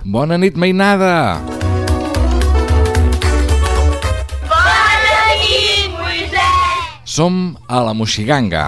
Bona nit, mainada! Bona nit, Moisès! Som a la Moixiganga.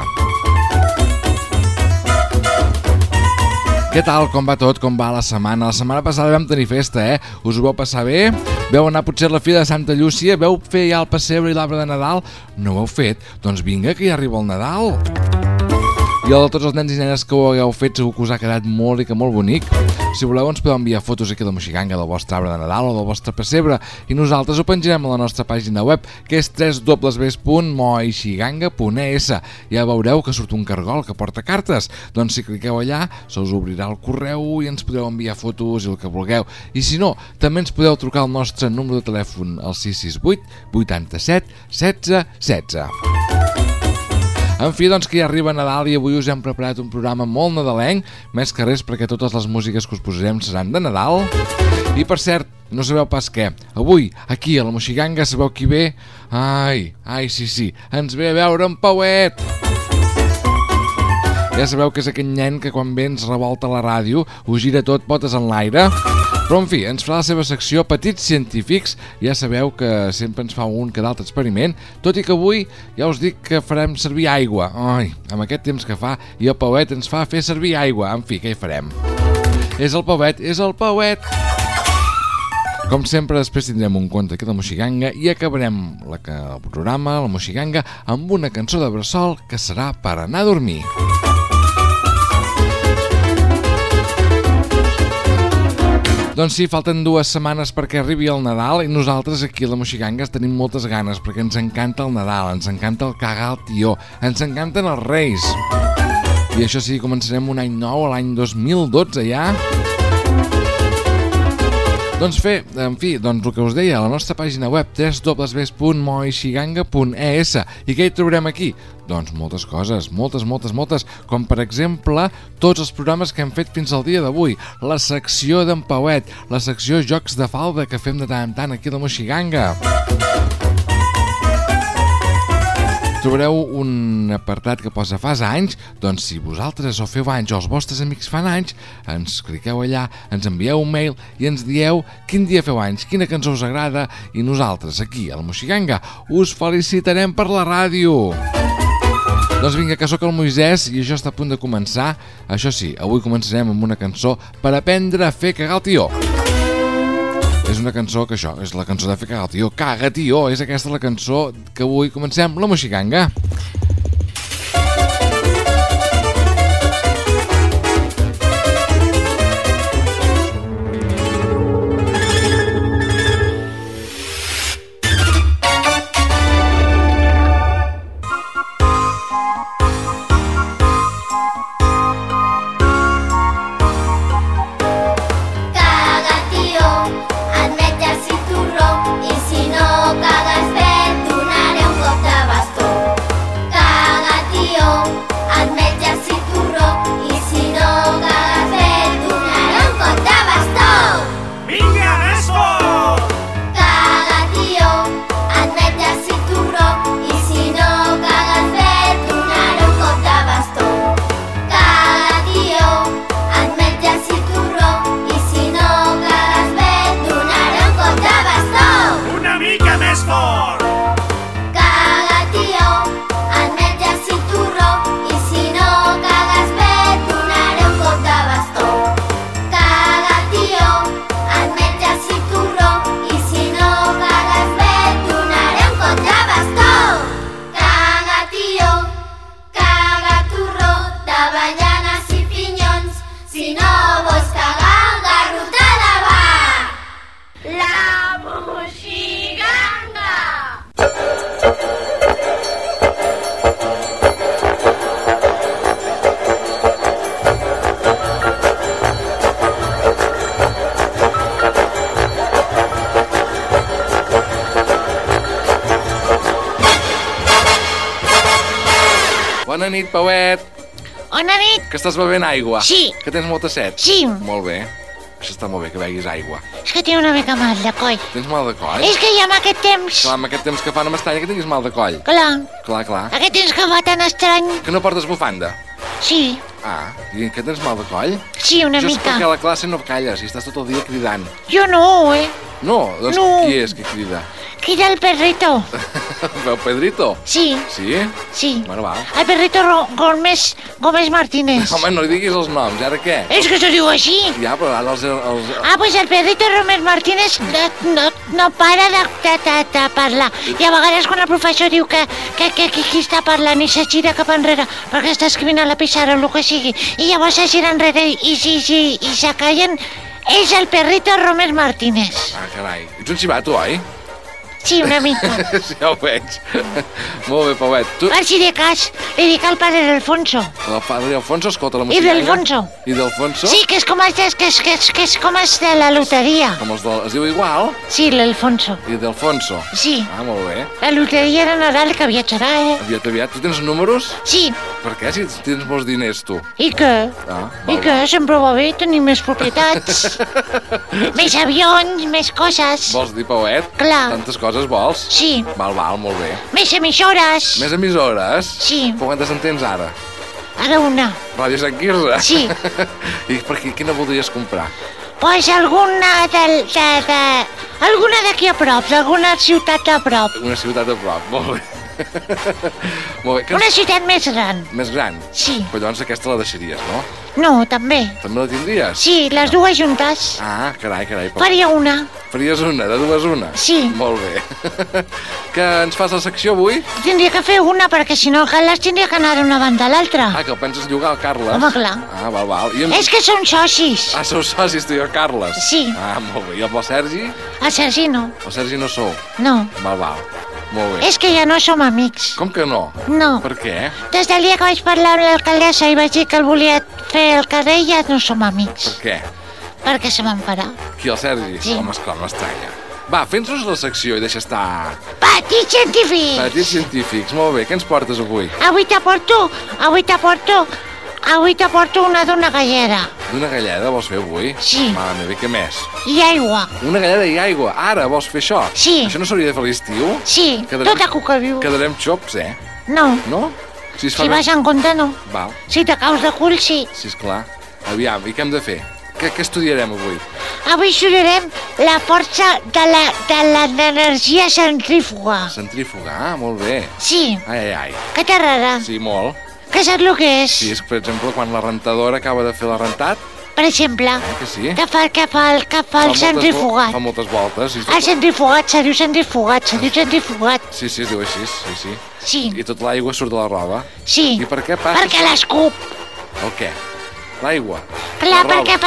Què tal? Com va tot? Com va la setmana? La setmana passada vam tenir festa, Us ho vau passar bé? Veu anar potser a la Fira de Santa Llúcia? Veu fer ja el pessebre i l'arbre de Nadal? No ho heu fet? Doncs vinga, que ja arriba el Nadal! I a tots els nens i nenes que ho hagueu fet segur que us ha quedat molt i que molt bonic. Si voleu ens podeu enviar fotos aquí a la Moixiganga del vostre arbre de Nadal o del vostre pessebre i nosaltres ho penjarem a la nostra pàgina web, que és www.moixiganga.es. Ja veureu que surt un cargol que porta cartes. Doncs si cliqueu allà se us obrirà el correu i ens podeu enviar fotos i el que vulgueu. I si no, també ens podeu trucar al nostre número de telèfon al 668 87 16 16. En fi, doncs que ja arriba Nadal i avui us hem preparat un programa molt nadalenc, més que res perquè totes les músiques que us posarem seran de Nadal. I per cert, no sabeu pas què, avui, aquí a la Moixiganga, sabeu qui ve? Ai, sí, ens ve a veure en Pauet! Ja sabeu que és aquell nen que quan ve ens revolta la ràdio, ho gira tot potes en l'aire. Però en fi, ens farà la seva secció Petits Científics. Ja sabeu que sempre ens fa un que d'altre experiment, tot i que avui ja us dic que farem servir aigua. Ai, amb aquest temps que fa i el Pauet ens fa fer servir aigua. En fi, què hi farem? És el Pauet! Com sempre, després tindrem un conte aquí de Moixiganga i acabarem el programa, la Moixiganga, amb una cançó de bressol que serà per anar a dormir. Doncs sí, falten 2 setmanes perquè arribi el Nadal i nosaltres aquí a la Moixiganga tenim moltes ganes perquè ens encanta el Nadal, ens encanta el cagar al tió, ens encanten els Reis. I això sí, començarem un any nou, l'any 2012 ja. Doncs el que us deia, a la nostra pàgina web www.moixiganga.es. I què hi trobarem aquí? Doncs moltes coses, moltes, com per exemple tots els programes que hem fet fins al dia d'avui, la secció d'en Pauet, la secció Jocs de Falda que fem de tant en tant aquí a la Moixiganga. Trobareu un apartat que posa fas anys, doncs si vosaltres o feu anys o els vostres amics fan anys, ens cliqueu allà, ens envieu un mail i ens dieu quin dia feu anys, quina cançó us agrada i nosaltres aquí a la Moixiganga us felicitarem per la ràdio. Doncs vinga, que sóc el Moisès i això està a punt de començar. Això sí, avui començarem amb una cançó per aprendre a fer cagar el tió. És una cançó que això, és la cançó de fer cagar el tió. Caga, tió! És aquesta la cançó que avui comencem, la Moixiganga. Bona nit, Pauet. Bona nit. Que estàs bevent aigua? Sí. Que tens molta set? Sí. Molt bé. Això està molt bé, que beguis aigua. És que tinc una mica mal de coll. Tens mal de coll? És que ja amb aquest temps... Clar, amb aquest temps que fa no m'estranya que tinguis mal de coll. Clar. Clar. Aquest temps que va tan estrany... Que no portes bufanda? Sí. Ah, i que tens mal de coll? Sí, una Això és mica. perquè a la classe no calles i estàs tot el dia cridant. Jo no, No, doncs No. qui és que crida? Crida el perrito. El Pedrito? Sí, Sí? sí. Bueno, va. El perrito Gómez Martínez. Home, no li diguis els noms, ara què? És que se diu així. Ja, però ara els... Ah, pues el perrito Gómez Martínez no para de parlar. I a vegades quan el professor diu que qui està parlant i se gira cap enrere perquè està escrivint a la pissarra o el que sigui, i llavors se gira enrere i se callen, és el perrito Gómez Martínez. Ah, carai. Ets un xivato, oi? Sí, una mica. Sí, ja ho veig. Molt bé, Pauet. Tu, Per si de cas, li dic al padre d'Alfonso. el padre d'Alfonso, escolta la I música. d'Alfonso. I d'Alfonso? Sí, que és com els de la loteria. Com els es diu igual? Sí, l'Alfonso. I d'Alfonso. Sí, Ah, molt bé. la loteria de Nadal que viatjarà, Aviat. Tu tens números? Sí, Per què? Si tens molts diners, tu. i què? Ah, I què? Sempre va bé tenir més propietats. Més avions, més coses. Vols dir, Pauet? Clar. Tantes coses vols? Sí, Val, molt bé. més emissores. Més emissores? Sí. Però quantes en tens ara? Ara una. Ràdio Sant Quirze? Sí. I per quina voldries comprar? Pues alguna alguna d'aquí a prop, d'alguna ciutat a prop. Una ciutat a prop, molt bé. Molt bé. Una ciutat més gran. Més gran? Sí. Però llavors aquesta la deixaries, no? No, també. També la tindries? Sí, les dues juntes. Ah, carai. Faria una. Faries una, de dues una? Sí. Molt bé. Que ens fas la secció avui? Tindria que fer una, perquè si no el Carles tindria que anar d'una banda a l'altra. Ah, que el penses llogar, el Carles? Home, clar. Ah, val. I És que són socis. Ah, sou socis, tu i el Carles? Sí. Ah, molt bé. I el Sergi? El Sergi no. El Sergi no sou? No. Val. Molt bé. És que ja no som amics. Com que no? No. Per què? Des del dia que vaig parlar amb l'alcaldessa i vaig dir que el volia fer al carrer, ja no som Per amics. què? Perquè se van parar. Qui, el Sergi? Sí. Home, esclar, m'estranya. Va, fes-nos la secció i deixa estar. Petits científics! Petits científics, molt bé. Què ens portes avui? Avui t'aporto una d'una gallera. D'una galleda vols fer avui? Sí. Mare meva, i què més? I aigua. Una galleda i aigua. Ara vols fer això? Sí. Això no s'hauria de fer a l'estiu? Sí, Quedarem- tot a cucaviu. Quedarem xops, No, No? Si es fa si vas en compte no. Val, Si te caus de cul, sí. sí, esclar. Aviam, i què hem de fer? Què estudiarem avui? Avui estudiarem la força de l'energia centrífuga. Centrífuga, molt bé. Sí, Ai. que t'agrada. Sí, molt. Que saps el que és? Sí, és que, per exemple, quan la rentadora acaba de fer la rentat, Per exemple, que sí? que fa el centrifugat. Fa moltes voltes. El centrifugat, se diu centrifugat. Sí, es diu així, sí. Sí, I tota l'aigua surt de la roba. sí. I per què passa Perquè això? l'escup. El què? L'aigua? Clar, La roba?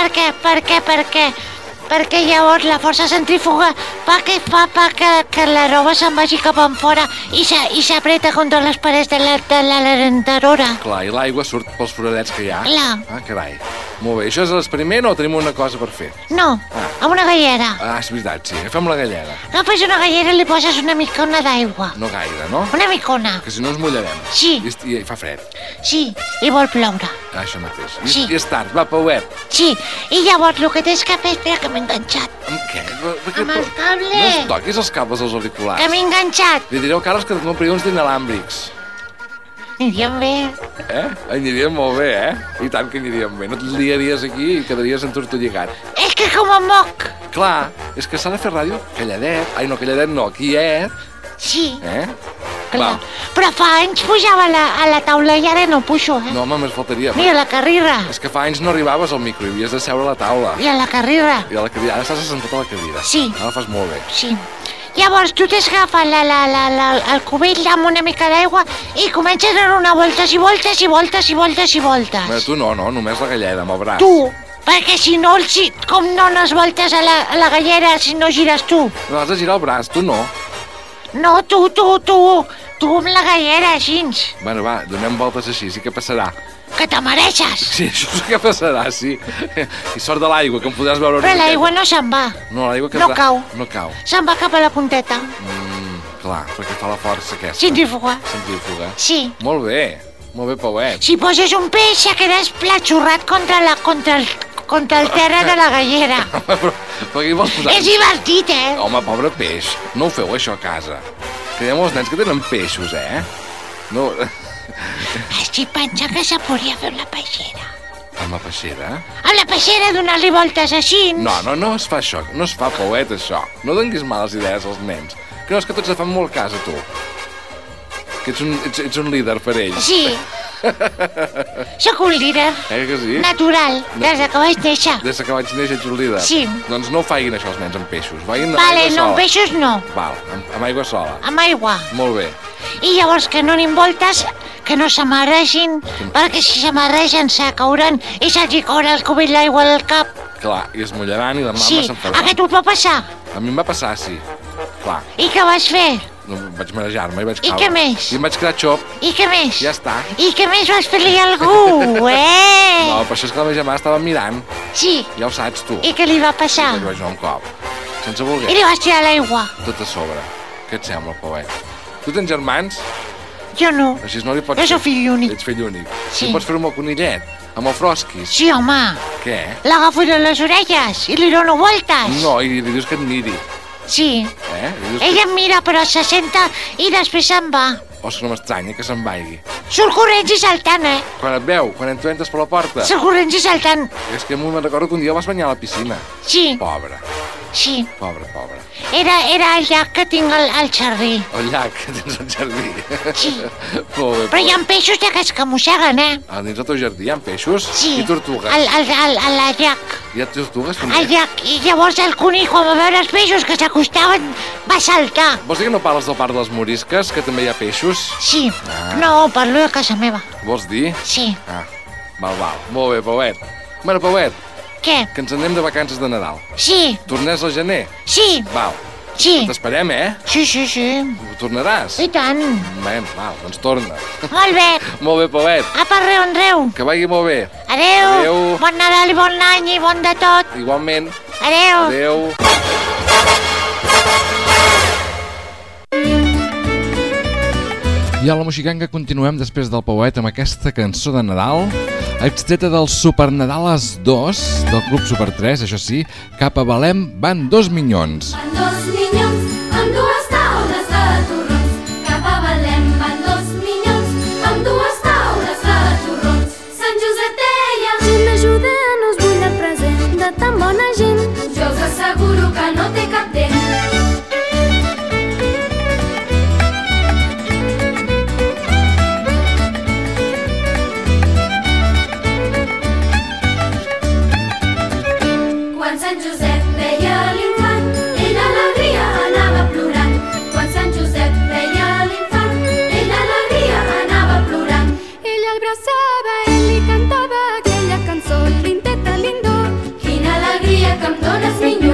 perquè llavors la força centrífuga fa que la roba se'n vagi cap enfora i s'apreta contra les parets de la rentadora. Clar, i l'aigua surt pels foradets que hi ha. Clar. Ah, carai. Molt bé, això és l'experiment o tenim una cosa per fer? No, amb una gallera. Ah, és veritat, sí. Agafem la galleda. Agafes una gallera i li poses una micona d'aigua. No gaire, no? Una micona. Que si no ens mullarem. Sí. I fa fred. Sí, i vol ploure. Ah, això mateix. Sí. I és tard. Va, Pauet. Sí, i llavors el que tens que fer... Espera, que m'he enganxat. Amb què? Amb el cable. No es toquis els cables dels auriculars. Que m'he enganxat. Li diré al Carles que et compri uns d'inalàmbrics. Aniríem bé. Aniríem molt bé, I tant que aniríem bé. No et liaries aquí i quedaries entortolligat. És que com a moc. Clar, és que s'ha de fer ràdio calladet. Ai, no, calladet no, quiet. Sí, Va. clar. Però fa anys pujava a la taula i ara no pujo, No, home, més faltaria. Mira, la carrera. És que fa anys no arribaves al micro i havies de seure a la taula. I a la carrera. I a la cadira. Ara estàs assentat a la cadira. Sí. Ara fas molt bé. Sí. Llavors tu t'has agafat el cubell amb una mica d'aigua i comences a donar voltes i voltes i voltes i voltes i voltes. Bé, tu no, només la galleda, amb el braç. Tu, perquè si no, com no dones voltes a la gallera si no gires tu? No, has de girar el braç, tu no. No, tu amb la gallera, així. Bueno, va, donem voltes així, sí que passarà. Que te mereixes. Sí, això sí que passarà, sí. I sort de l'aigua, que em podràs veure una Però miqueta. l'aigua no se'n va. No, l'aigua no cau. No cau. Se'n va cap a la punteta. Clar, perquè fa la força aquesta. Centrífuga. Centrífuga. Sí. Molt bé, Pauet. Si poses un peix, ja quedes platxurrat contra el terra de la gallera. Però què hi vols posar? És divertit, Home, pobre peix, no ho feu això a casa. Que hi ha molts nens que tenen peixos, No, Estic pensant que se podria fer la peixera. Amb la peixera? A la peixera donar-li voltes així. No es fa això, no es fa, Pauet, això. No donguis males idees als nens. Que no és que tots et fan molt cas a tu. Que ets un líder per ells. Sí. Sóc un líder. Que sí? Natural, des que vaig néixer. Des que vaig néixer ets un líder? Sí. Doncs no ho facin això els nens amb peixos. Vagin Vale, amb aigua no, amb sola. peixos no. Val, amb aigua sola. Amb aigua. Molt bé. I llavors que no anem voltes, que no s'amarregin, perquè si s'amarregen se cauran i se'ls caurà el cubell d'aigua al cap. Clar, i es mullaran i la mama Sí, s'enfadarà. a què tu et va passar? A mi em va passar, sí. Clar, I què vas fer? no, vaig marejar-me i vaig I caure. què més? I em vaig quedar xop. I què més? Ja està. I què més vas fer-li a algú, No, per això és que la meva germana estava mirant. Sí, Ja ho saps, tu. i què li va passar? I vaig anar un cop. Sense voler. I li vas tirar a l'aigua? Tot a sobre. Què et sembla, Pauet? Tu tens germans? Jo no. Així no li pots Jo sóc fill únic. Ets fill únic. Sí. I pots fer-ho amb el conillet, amb el frosquis. Sí, home. Què? L'agafo de les orelles i li dono voltes. No, i li dius que et miri. Sí. Li dius Ella em mira, però se senta i després se'n va. O és que no m'estranya que se'n vagi. Surt corrents i saltant, Quan et veu, quan tu entres per la porta. Surt corrents i saltant. És que me'n recordo que un dia el vas banyar a la piscina. Sí, Pobre, sí. pobre. Era el llac que tinc al jardí. El llac, que tens al jardí. Sí. Molt bé, Però hi ha peixos d'aquests que mosseguen, Dins del teu jardí hi ha peixos? Sí. I tortugues? Al llac. Hi ha tortugues Al també? llac. I llavors el conill, quan va veure els peixos que s'acostaven, va saltar. Vols dir que no parles del parc de les Morisques, que també hi ha peixos? Sí. No, parlo de casa meva. Vols dir? Sí. Val. Molt bé, Pauet. Bueno, Pauet, Què? que ens anem de vacances de Nadal. Sí. Tornés al gener? Sí. Val. Sí. T'esperem, Sí. Tornaràs? I tant. Val, doncs torna. Molt bé. Molt bé, Pauet. Apa, reu. Que vagi molt bé. Adéu. Adéu. Bon Nadal i bon any i bon de tot. Igualment. Adéu. Adéu. I a la Moixiganga continuem després del Pauet amb aquesta cançó de Nadal, extreta del Super Nadales 2, del Club Super 3, això sí, cap a Belém van 2 minyons. Van 2 minyons amb 2 taules de torrons. Cap a Belém van 2 minyons amb 2 taules de torrons. Sant Josep deia: Gent, ajuda-nos, vull el present de tan bona gent. jo us asseguro que no té cap dent. Quan Sant Josep veia l'infant, ell d'alegria anava plorant. Quan Sant Josep veia l'infant, ell d'alegria anava plorant. Ell el abraçava, ell li cantava aquella cançó, lindeta, lindo. Quina alegria que em dones, minyó.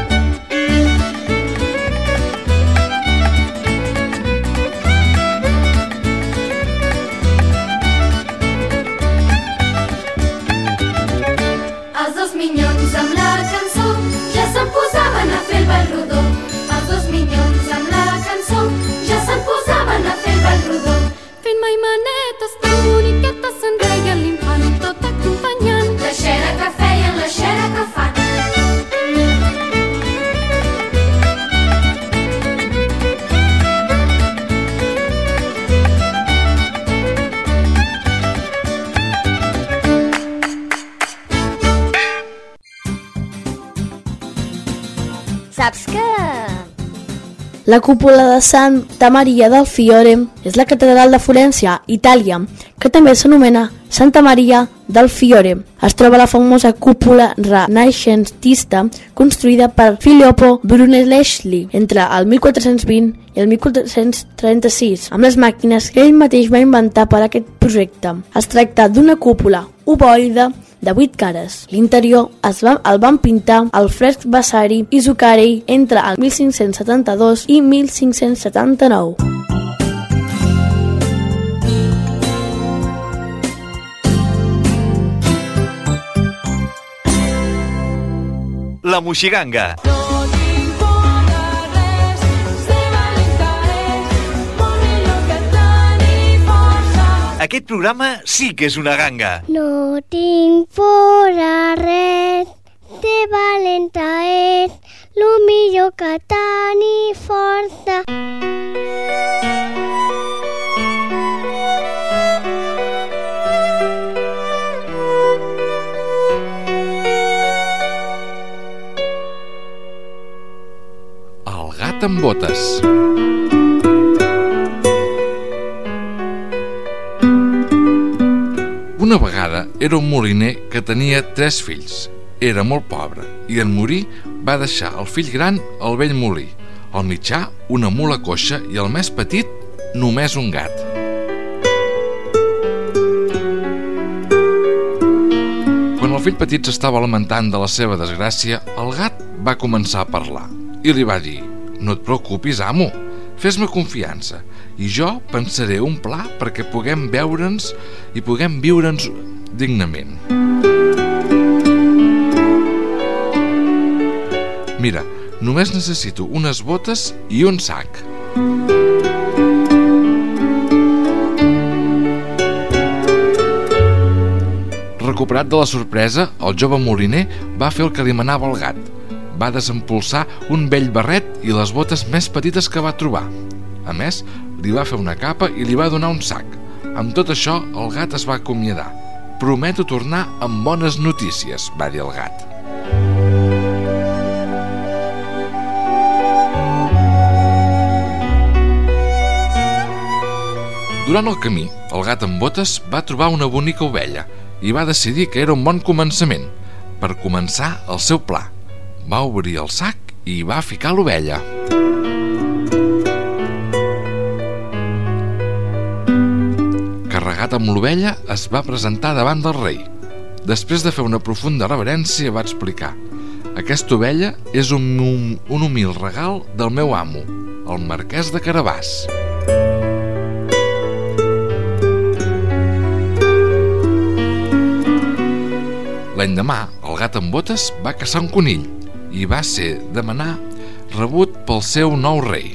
Els 2 minyons amb la cançó ja se'n posaven a fer el ball rodó. Els 2 minyons amb la cançó ja se'n posaven a fer el ball rodó. Fent mai manetes tan boniquetes se'n deia l'infant, tot acompanyant. La xera que feien, la xera que fan. Saps que... La cúpula de Santa Maria del Fiore és la catedral de Florència, Itàlia, que també s'anomena Santa Maria del Fiore. Es troba la famosa cúpula renaixentista construïda per Filippo Brunelleschi entre el 1420 i el 1436, amb les màquines que ell mateix va inventar per a aquest projecte. Es tracta d'una cúpula ovoide de 8 cares. L'interior el van pintar al fresc Vasari i Zuccarelli entre el 1572 i 1579. La Moixiganga. Aquest programa sí que és una ganga. No tinc por a res, de valenta és, lo millor que tenir força. gat amb botes. Una vegada era un moliner que tenia 3 fills. Era molt pobre i en morir va deixar el fill gran al vell molí, el mitjà una mula coixa i el més petit només un gat. Quan el fill petit s'estava lamentant de la seva desgràcia, el gat va començar a parlar i li va dir: «No et preocupis, amo, fes-me confiança i jo pensaré un pla perquè puguem veure'ns i puguem viure'ns dignament. Mira, només necessito unes botes i un sac». Recuperat de la sorpresa, el jove moliner va fer el que li manava el gat. Va desempolsar un vell barret i les botes més petites que va trobar. A més, li va fer una capa i li va donar un sac. Amb tot això, el gat es va acomiadar. «Prometo tornar amb bones notícies», va dir el gat. Durant el camí, el gat amb botes va trobar una bonica ovella i va decidir que era un bon començament per començar el seu pla. Va obrir el sac i hi va ficar l'ovella. Carregat amb l'ovella, es va presentar davant del rei. Després de fer una profunda reverència, va explicar: «Aquesta ovella és un humil regal del meu amo, el marquès de Carabàs». L'endemà, el gat amb botes va caçar un conill i va ser demanar rebut pel seu nou rei.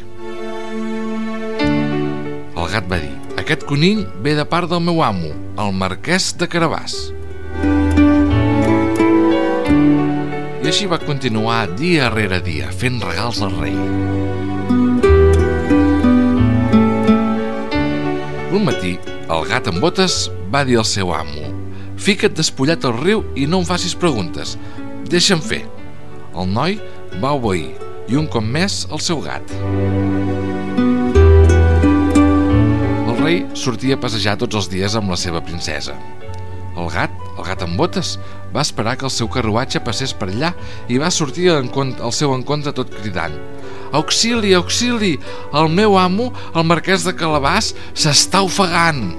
El gat va dir: «Aquest conill ve de part del meu amo, el marquès de Carabàs». I així va continuar dia rere dia fent regals al rei. Un matí, el gat amb botes va dir al seu amo: «Fica't despullat al riu i no em facis preguntes. Deixa'm fer». El noi va obeir i un cop més el seu gat. El rei sortia a passejar tots els dies amb la seva princesa. El gat amb botes, va esperar que el seu carruatge passés per allà i va sortir al seu encontre tot cridant: «Auxili, auxili! El meu amo, el marquès de Carabàs, s'està ofegant!»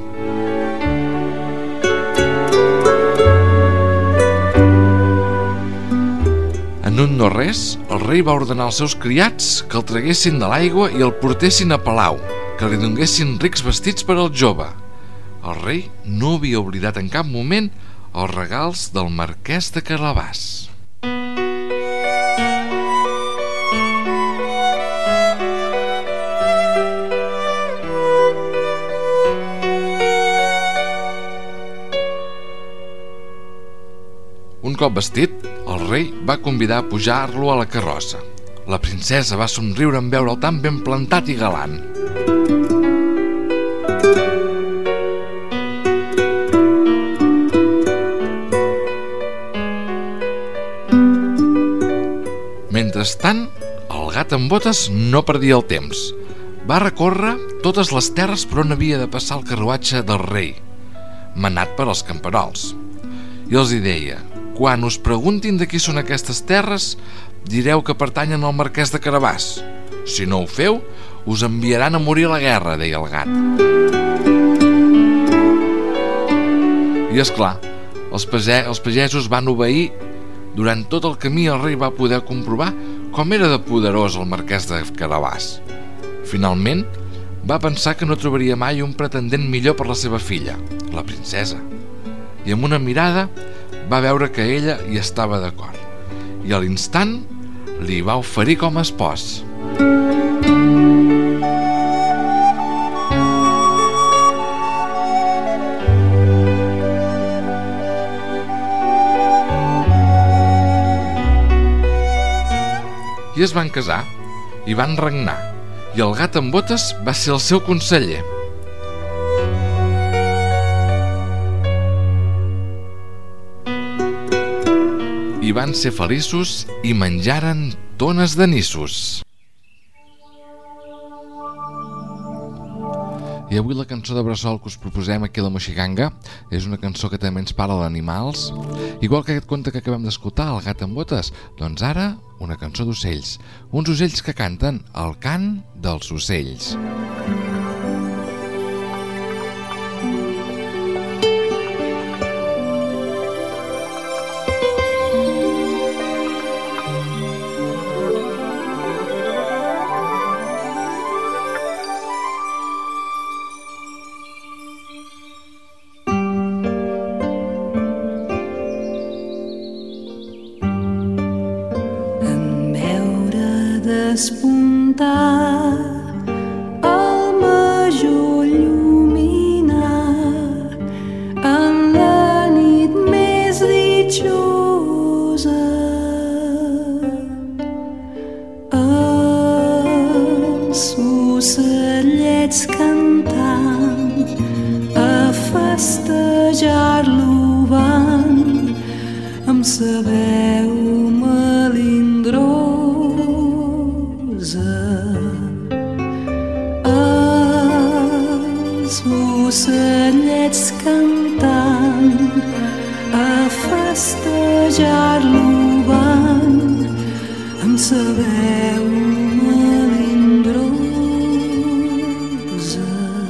En un no res, el rei va ordenar als seus criats que el traguessin de l'aigua i el portessin a palau, que li donguessin rics vestits per al jove. El rei no havia oblidat en cap moment els regals del marquès de Carabàs. Un cop vestit, el rei va convidar a pujar-lo a la carrossa. La princesa va somriure en veure'l tan ben plantat i galant. Mentrestant, el gat amb botes no perdia el temps. Va recórrer totes les terres per on havia de passar el carruatge del rei, manat per als camperols. I els hi deia: «Quan us preguntin de qui són aquestes terres, direu que pertanyen al marquès de Carabàs. Si no ho feu, us enviaran a morir a la guerra», deia el gat. I és clar, els pagesos van obeir. Durant tot el camí el rei va poder comprovar com era de poderós el marquès de Carabàs. Finalment, va pensar que no trobaria mai un pretendent millor per la seva filla, la princesa. I amb una mirada va veure que ella hi estava d'acord. I a l'instant li va oferir com a espòs. I es van casar i van regnar, i el gat amb botes va ser el seu conseller. I van ser feliços i menjaren tones de nissos. I avui la cançó de bressol que us proposem aquí a la Moixiganga és una cançó que també ens parla d'animals, igual que aquest conte que acabem d'escoltar, El gat amb botes. Doncs ara una cançó d'ocells, uns ocells que canten el cant dels ocells. Despuntar el major lluminar en la nit més ditxosa. Els ocellets cantant a festejar-lo van amb sa veu melindrosa. Els ocellets cantant a festejar-lo van amb sa veu melindrosa.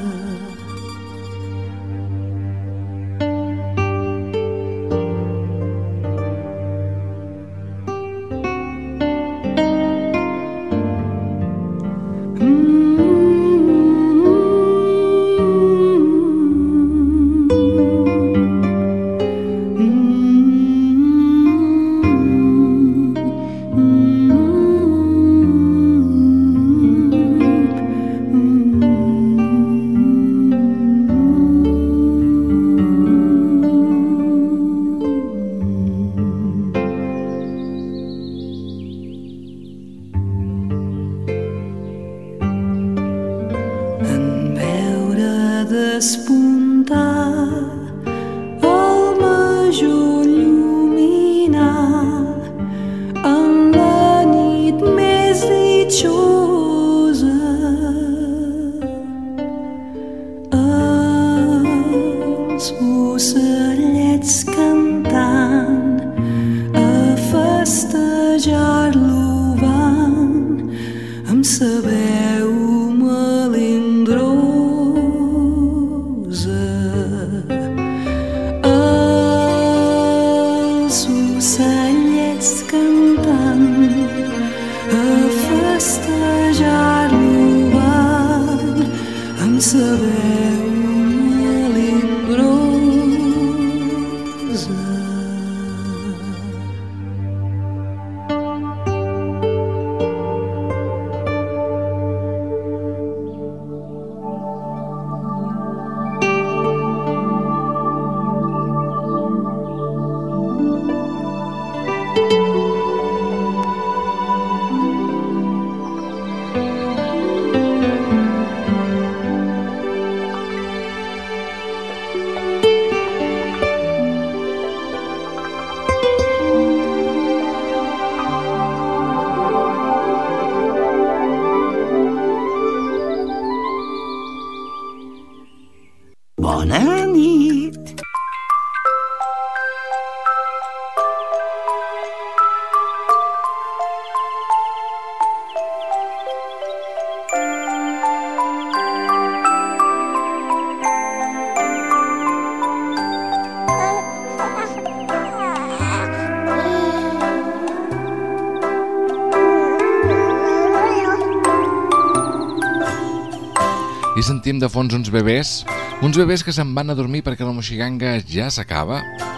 I sentim de fons uns bebès que se'n van a dormir perquè la Moixiganga ja s'acaba.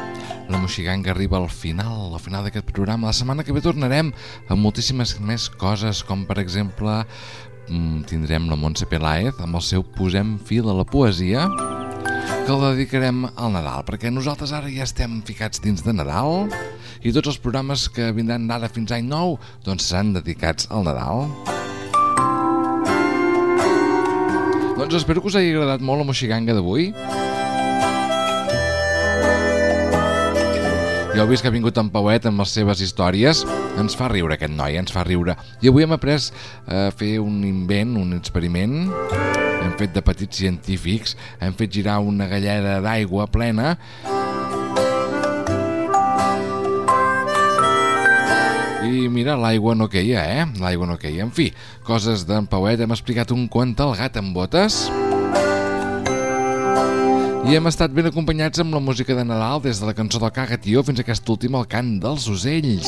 La Moixiganga arriba al final d'aquest programa. La setmana que ve tornarem amb moltíssimes més coses, com per exemple tindrem la Montse Peláez amb el seu Posem fil a la poesia, que el dedicarem al Nadal, perquè nosaltres ara ja estem ficats dins de Nadal i tots els programes que vindran d'ara fins any nou doncs seran dedicats al Nadal. Doncs espero que us hagi agradat molt la Moixiganga d'avui. Ja heu vist que ha vingut en Pauet amb les seves històries. Ens fa riure aquest noi, ens fa riure. I avui hem après a fer un invent, un experiment. hem fet de petits científics, hem fet girar una galleda d'aigua plena i mira, l'aigua no queia, L'aigua no queia. En fi, coses d'en Pauet. Hem explicat un conte, El gat amb botes, i hem estat ben acompanyats amb la música de Nadal, des de la cançó del Cagatió fins a aquest últim, el cant dels ocells.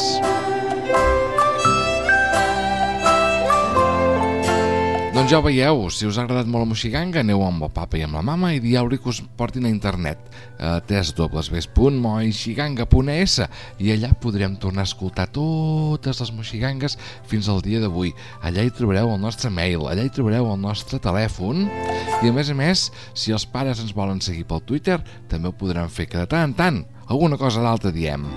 Doncs ja ho veieu, si us ha agradat molt la Moixiganga, aneu amb el papa i amb la mama i dieu-li que us portin a internet a www.moixiganga.es i allà podrem tornar a escoltar totes les Moixigangues fins al dia d'avui. Allà hi trobareu el nostre mail, allà hi trobareu el nostre telèfon i a més, si els pares ens volen seguir pel Twitter, també ho podran fer, que de tant en tant alguna cosa d'alta diem.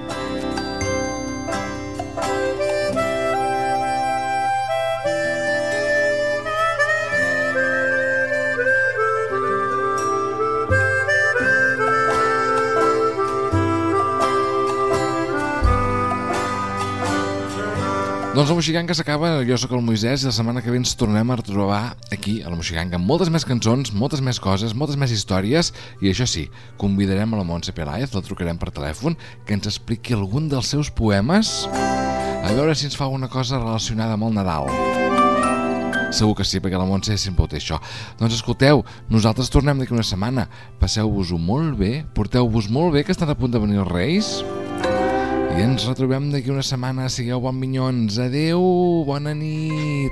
Doncs la Moixiganga s'acaba, jo sóc el Moisès i la setmana que ve ens tornem a trobar aquí a la Moixiganga amb moltes més cançons, moltes més coses, moltes més històries i això sí, convidarem a la Montse Pelaez, la trucarem per telèfon, que ens expliqui algun dels seus poemes, a veure si ens fa una cosa relacionada amb el Nadal. Segur que sí, perquè la Montse sempre ho té això. Doncs escolteu, nosaltres tornem d'aquí una setmana, passeu-vos-ho molt bé, porteu-vos molt bé, que estan a punt de venir els Reis. I ens retrobem d'aquí una setmana. Sigueu bon minyons. Adeu, bona nit.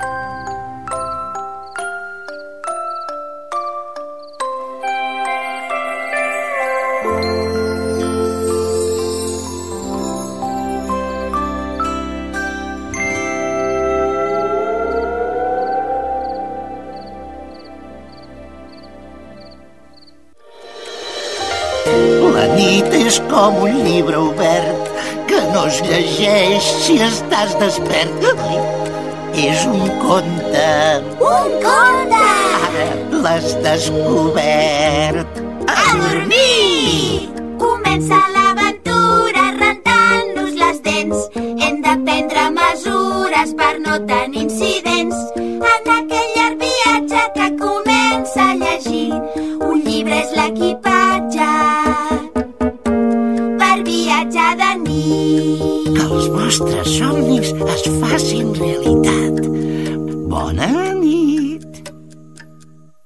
La nit és com un llibre obert que no es llegeix si estàs despert. És un conte. Un conte! Ara l'has descobert. A dormir! Comença l'aventura rentant-nos les dents. Hem de prendre mesures per no tenir incidents. En aquell llarg viatge que comença a llegir, un llibre és l'equipatge per viatjar de nit. Que els vostres somnis es facin realitat. Bona nit.